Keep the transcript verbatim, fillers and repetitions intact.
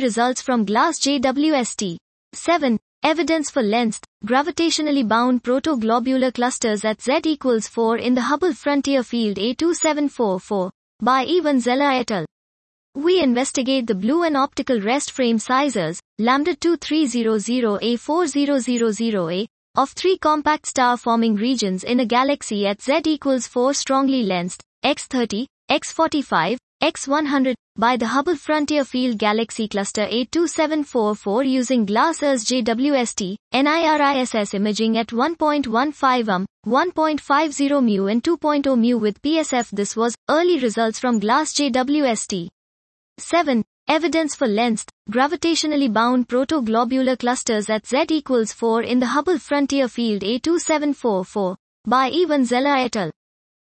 results from GLASS J W S T. seven. Evidence for lensed, gravitationally bound protoglobular clusters at Z equals four in the Hubble Frontier Field A two seven four four, by Ivan Zella et al. We investigate the blue and optical rest frame sizes, lambda two three zero zero A four zero zero zero A, of three compact star-forming regions in a galaxy at Z equals four strongly lensed, X thirty, X forty-five, X one hundred, by the Hubble Frontier Field Galaxy Cluster A two seven four four using GLASS E R S J W S T, NIRISS imaging at one point one five ohm, one point five zero mu and two point zero mu with P S F. This was early results from GLASS J W S T. seven. Evidence for lensed, gravitationally bound protoglobular clusters at Z equals four in the Hubble Frontier Field A two seven four four, by Ivan Zella et al.